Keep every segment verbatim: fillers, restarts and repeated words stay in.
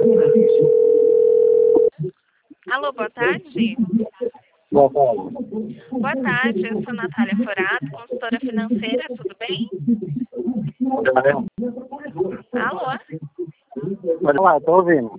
Alô, boa tarde. Boa tarde. Boa tarde, eu sou Natália Forato, consultora financeira, tudo bem? Alô? Pode falar, eu tô ouvindo.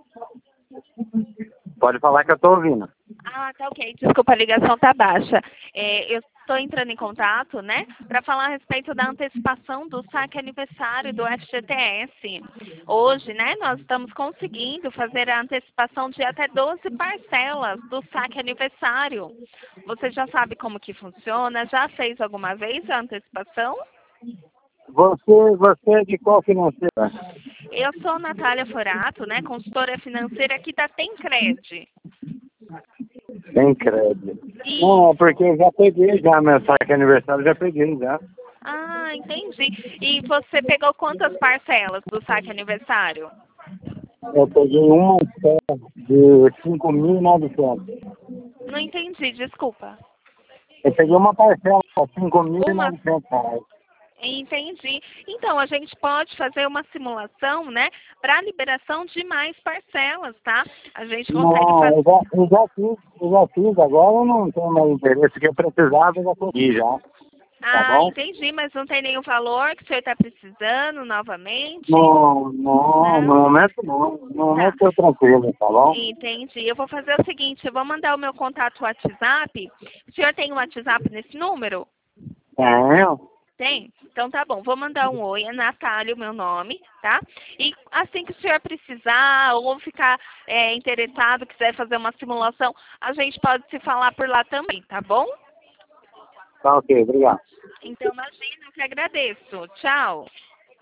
Pode falar que eu tô ouvindo. Ah, tá ok. Desculpa, a ligação tá baixa. É, eu estou entrando em contato, né, para falar a respeito da antecipação do saque aniversário do F G T S. Hoje, né, nós estamos conseguindo fazer a antecipação de até doze parcelas do saque aniversário. Você já sabe como que funciona? Já fez alguma vez a antecipação? Você, você é de qual financeira? Eu sou Natália Forato, né, consultora financeira aqui da Tencred. Tem crédito. E Não, porque eu já peguei já, meu saque aniversário já peguei já. Ah, entendi. E você pegou quantas parcelas do saque aniversário? Eu peguei uma só de cinco mil e novecentos. Não entendi, desculpa. Eu peguei uma parcela de cinco mil e Uma. novecentos reais. Entendi. Então, a gente pode fazer uma simulação, né, para liberação de mais parcelas, tá? A gente consegue Não, fazer. eu já, eu já fiz, eu já fiz, agora eu não tenho mais interesse, que eu precisava, eu já consegui já. Tá Ah, bom? entendi, mas não tem nenhum valor que o senhor está precisando novamente? Não, não, no Não? momento não. No Tá. momento eu tô tranquilo, tá bom? Entendi. Eu vou fazer o seguinte, eu vou mandar o meu contato WhatsApp. O senhor tem um WhatsApp nesse número? Tenho. Tem? Então tá bom. Vou mandar um oi, é Natália o meu nome, tá? E assim que o senhor precisar ou ficar é, interessado, quiser fazer uma simulação, a gente pode se falar por lá também, tá bom? Tá ok, obrigado. Então imagina, eu que agradeço. Tchau.